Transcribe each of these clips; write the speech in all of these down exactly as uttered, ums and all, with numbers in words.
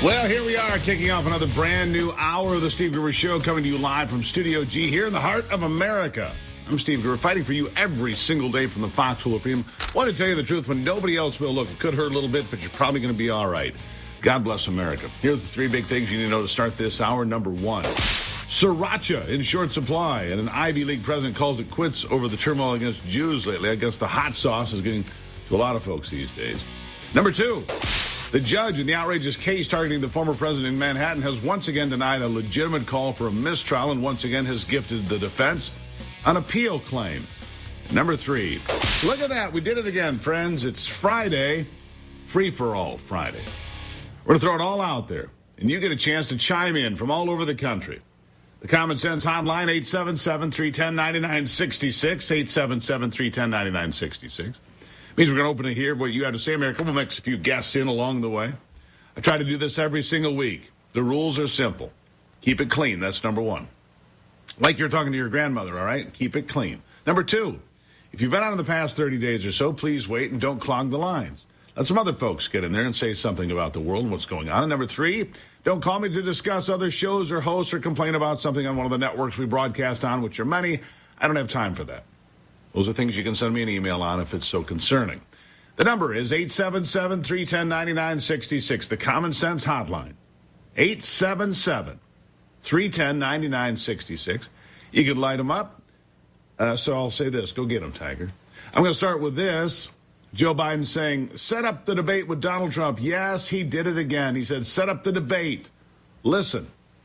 Well, here we are, kicking off another brand new hour of the Steve Gruber Show, coming to you live from Studio G here in the heart of America. I'm Steve Gruber, fighting for you every single day from the Foxhole of Freedom. Want to tell you the truth when nobody else will. Look, it could hurt a little bit, but you're probably going to be all right. God bless America. Here are the three big things you need to know to start this hour. Number one, Sriracha in short supply, and an Ivy League president calls it quits over the turmoil against Jews lately. I guess the hot sauce is getting to a lot of folks these days. Number two, the judge in the outrageous case targeting the former president in Manhattan has once again denied a legitimate call for a mistrial and once again has gifted the defense an appeal claim. Number three, look at that. We did it again, friends. It's Friday, free-for-all Friday. We're going to throw it all out there, and you get a chance to chime in from all over the country. The Common Sense Hotline, eight seven seven, three one zero, nine nine six six, eight seven seven, three one zero, nine nine six six. Means we're going to open it here. What you have to say, America. We'll mix a few guests in along the way. I try to do this every single week. The rules are simple. Keep it clean. That's number one. Like you're talking to your grandmother, all right? Keep it clean. Number two, if you've been on in the past thirty days or so, please wait and don't clog the lines. Let some other folks get in there and say something about the world and what's going on. And number three, don't call me to discuss other shows or hosts or complain about something on one of the networks we broadcast on, which are many. I don't have time for that. Those are things you can send me an email on if it's so concerning. The number is eight seven seven, three one zero, nine nine six six, the Common Sense Hotline. eight seven seven, three one zero, nine nine six six. You can light them up. Uh, so I'll say this. Go get them, Tiger. I'm going to start with this. Joe Biden saying, set up the debate with Donald Trump. Yes, he did it again. He said, set up the debate. Listen.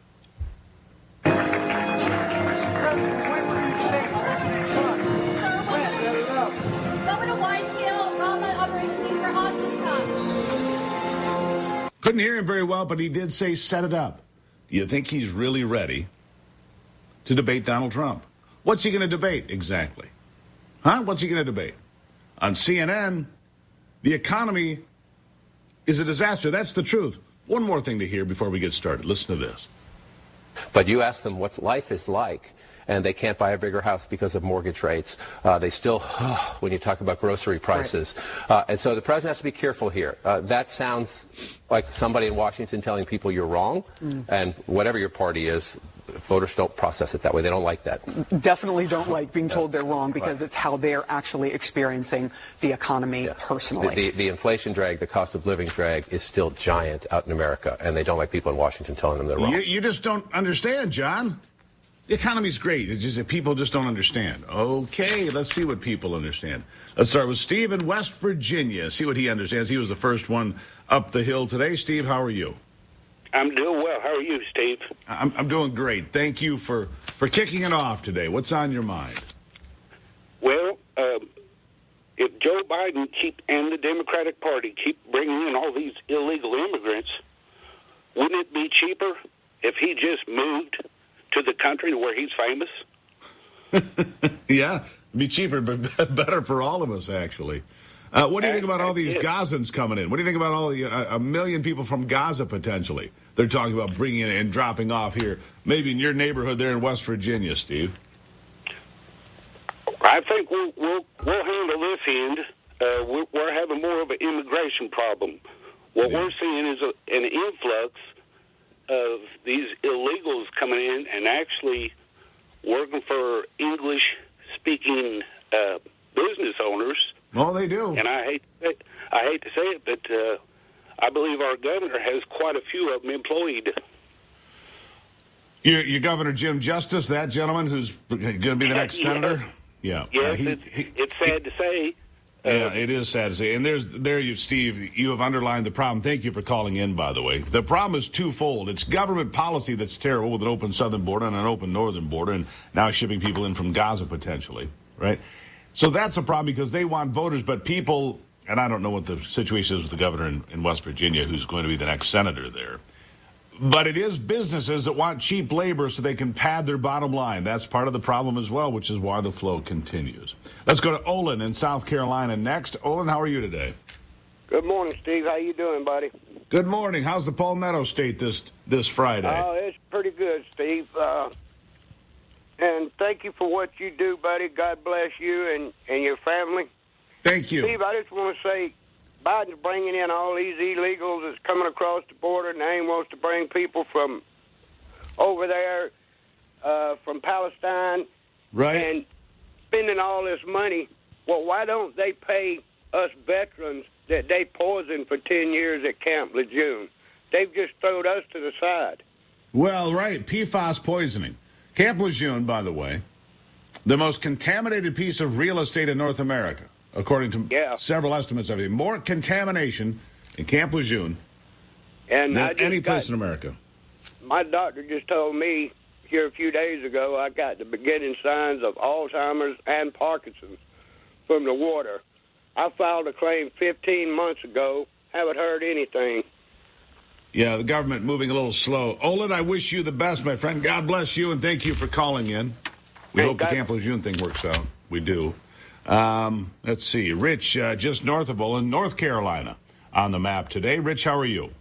Couldn't hear him very well, but he did say set it up. Do you think he's really ready to debate Donald Trump? What's he going to debate exactly? Huh? What's he going to debate? On C N N, the economy is a disaster. That's the truth. One more thing to hear before we get started. Listen to this. But you ask them what life is like, and they can't buy a bigger house because of mortgage rates. Uh, they still, oh, when you talk about grocery prices. Right. Uh, and so the president has to be careful here. Uh, that sounds like somebody in Washington telling people you're wrong, mm. and whatever your party is, voters don't process it that way. They don't like that. Definitely don't like being told they're wrong because right. it's how they're actually experiencing the economy yeah. personally. The, the, the inflation drag, the cost of living drag is still giant out in America, and they don't like people in Washington telling them they're wrong. You, you just don't understand, John. The economy's great. It's just that people just don't understand. Okay, let's see what people understand. Let's start with Steve in West Virginia. See what he understands. He was the first one up the hill today. Steve, how are you? I'm doing well. How are you, Steve? I'm, I'm doing great. Thank you for, for kicking it off today. What's on your mind? Well, um, if Joe Biden keep and the Democratic Party keep bringing in all these illegal immigrants, wouldn't it be cheaper if he just moved to the country where he's famous? Yeah, it'd be cheaper, but better for all of us, actually. Uh, what do you think about all these Gazans coming in? What do you think about all the uh, a million people from Gaza potentially? They're talking about bringing in and dropping off here, maybe in your neighborhood there in West Virginia, Steve. I think we'll we'll, we'll handle this end. Uh, we're, we're having more of an immigration problem. What yeah. we're seeing is a, an influx of these illegals coming in and actually working for English-speaking uh, business owners. Oh, they do. And I hate to say, I hate to say it, but uh, I believe our governor has quite a few of them employed. Your, your Governor Jim Justice, that gentleman who's going to be the next yeah. senator? Yeah. Yes, uh, he, it's, he, it's sad he, to say. Yeah, it is sad to say. And there's there you, Steve, you have underlined the problem. Thank you for calling in, by the way. The problem is twofold. It's government policy that's terrible with an open southern border and an open northern border and now shipping people in from Gaza potentially, right? So that's a problem because they want voters, but people, and I don't know what the situation is with the governor in, in West Virginia who's going to be the next senator there. But it is businesses that want cheap labor so they can pad their bottom line. That's part of the problem as well, which is why the flow continues. Let's go to Olin in South Carolina next. Olin, how are you today? Good morning, Steve. How you doing, buddy? Good morning. How's the Palmetto State this this Friday? Oh, it's pretty good, Steve. Uh, and thank you for what you do, buddy. God bless you and, and your family. Thank you. Steve, I just want to say Biden's bringing in all these illegals that's coming across the border, and they wants to bring people from over there, uh, from Palestine, Right. and spending all this money. Well, why don't they pay us veterans that they poisoned for ten years at Camp Lejeune? They've just thrown us to the side. Well, right. P FAS poisoning. Camp Lejeune, by the way, the most contaminated piece of real estate in North America, according to Yeah. several estimates of it. More contamination in Camp Lejeune And I than just any got, place in America. my doctor just told me here a few days ago I got the beginning signs of Alzheimer's and Parkinson's from the water. I filed a claim fifteen months ago. Haven't heard anything. Yeah, the government moving a little slow. Olin, I wish you the best, my friend. God bless you, and thank you for calling in. We Hey, hope the God- Camp Lejeune thing works out. We do. Um, let's see. Rich, uh, just north of Olin, North Carolina on the map today. Rich, how are you?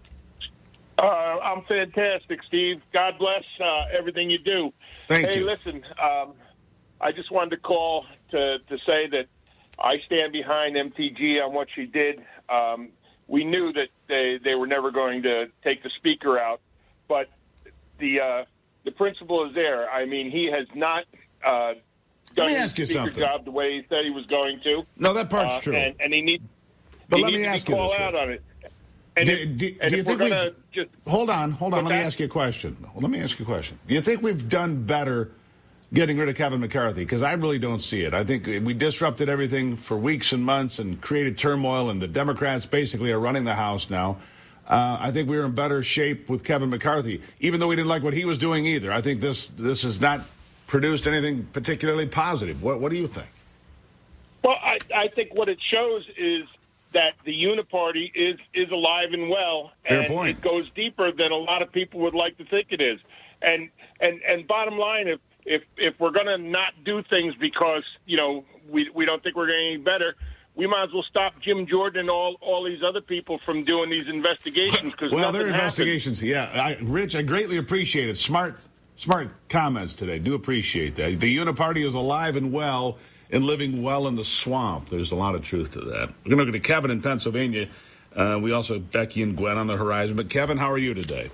Uh, I'm fantastic, Steve. God bless uh, everything you do. Thank hey, you. listen, um, I just wanted to call to, to say that I stand behind M T G on what she did. Um, we knew that they, they were never going to take the speaker out, but the uh, the principle is there. I mean, he has not uh, done me his ask you speaker something. job the way he said he was going to. No, that part's Uh, true. And, and he, need, But he let needs me to ask be you called this, out Rich. on it. And Do, if, do- and do you if think we're we've... going to just Hold on, hold on. What's Let me that? ask you a question. Well, let me ask you a question. Do you think we've done better getting rid of Kevin McCarthy? Because I really don't see it. I think we disrupted everything for weeks and months and created turmoil, and the Democrats basically are running the House now. Uh, I think we were in better shape with Kevin McCarthy, even though we didn't like what he was doing either. I think this this has not produced anything particularly positive. What, what do you think? Well, I, I think what it shows is that the uniparty is, is alive and well, Fair and point. it goes deeper than a lot of people would like to think it is. And and and bottom line, if if if we're going to not do things because you know we we don't think we're getting any better, we might as well stop Jim Jordan and all all these other people from doing these investigations because Well, nothing they're happened. investigations. Yeah, I, Rich, I greatly appreciate it. Smart, smart comments today. Do appreciate that. The Uniparty is alive and well and living well in the swamp. There's a lot of truth to that. We're going to go to Kevin in Pennsylvania. Uh, we also have Becky and Gwen on the horizon. But Kevin, how are you today?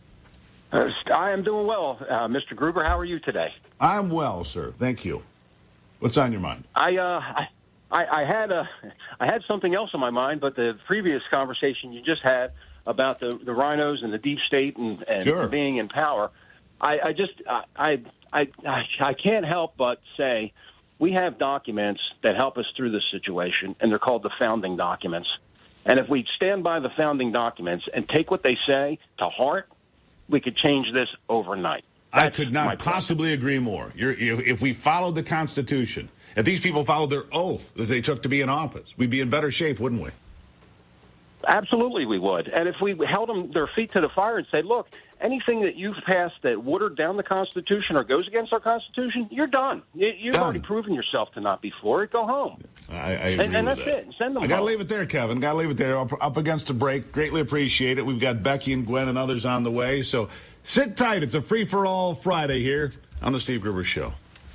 Uh, I am doing well, uh, Mister Gruber. How are you today? I'm well, sir. Thank you. What's on your mind? I, uh, I, I, I had a, I had something else on my mind, but the previous conversation you just had about the, the rhinos and the deep state and, and Sure. being in power, I, I just, I, I, I, I can't help but say we have documents that help us through this situation, and they're called the founding documents. And if we stand by the founding documents and take what they say to heart, we could change this overnight. I That's could my not point. possibly agree more. You're, if if we followed the Constitution, if these people followed their oath that they took to be in office, we'd be in better shape, wouldn't we? Absolutely, we would. And if we held them their feet to the fire and said, "Look, anything that you've passed that watered down the Constitution or goes against our Constitution, you're done. You, you've Done. already proven yourself to not be for it. Go home." I, I agree And, and with that's that. it. Send them I got to home. leave it there, Kevin. Got to leave it there. Up, up against a break. Greatly appreciate it. We've got Becky and Gwen and others on the way. So sit tight. It's a free-for-all Friday here on the Steve Gruber Show.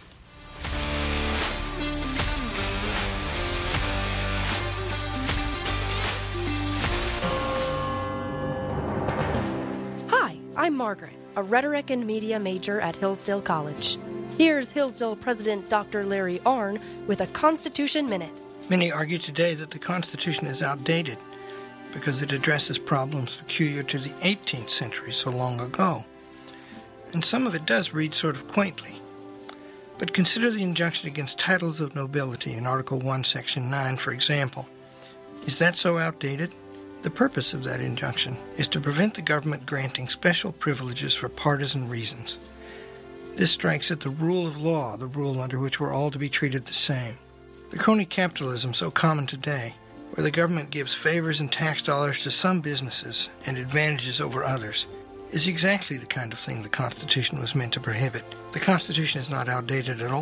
Hi, I'm Margaret, a rhetoric and media major at Hillsdale College. Here's Hillsdale President Doctor Larry Arnn with a Constitution Minute. Many argue today that the Constitution is outdated because it addresses problems peculiar to the eighteenth century so long ago. And some of it does read sort of quaintly. But consider the injunction against titles of nobility in Article one, Section nine, for example. Is that so outdated? The purpose of that injunction is to prevent the government granting special privileges for partisan reasons. This strikes at the rule of law, the rule under which we're all to be treated the same. The crony capitalism so common today, where the government gives favors and tax dollars to some businesses and advantages over others, is exactly the kind of thing the Constitution was meant to prohibit. The Constitution is not outdated at all.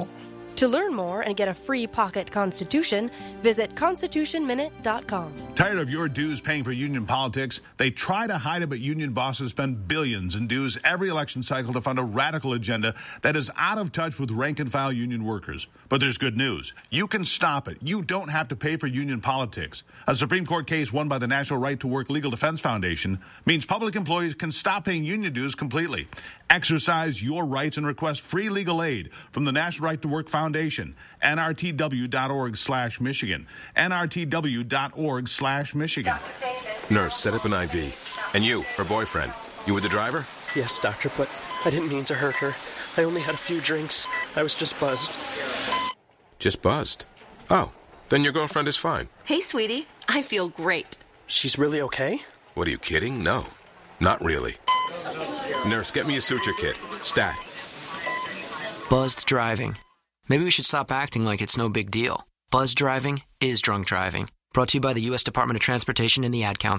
To learn more and get a free pocket Constitution, visit constitution minute dot com. Tired of your dues paying for union politics? They try to hide it, but union bosses spend billions in dues every election cycle to fund a radical agenda that is out of touch with rank-and-file union workers. But there's good news. You can stop it. You don't have to pay for union politics. A Supreme Court case won by the National Right to Work Legal Defense Foundation means public employees can stop paying union dues completely. Exercise your rights and request free legal aid from the National Right to Work Foundation, N R T W dot org slash Michigan, N R T W dot org slash Michigan. Nurse, set up an I V. And you, her boyfriend, you were the driver? Yes, doctor, but I didn't mean to hurt her. I only had a few drinks. I was just buzzed. Just buzzed? Oh, then your girlfriend is fine. Hey, sweetie. I feel great. She's really okay? What, are you kidding? No, not really. Nurse, get me a suture kit. Stat. Buzzed driving. Maybe we should stop acting like it's no big deal. Buzzed driving is drunk driving. Brought to you by the U S Department of Transportation and the Ad Council.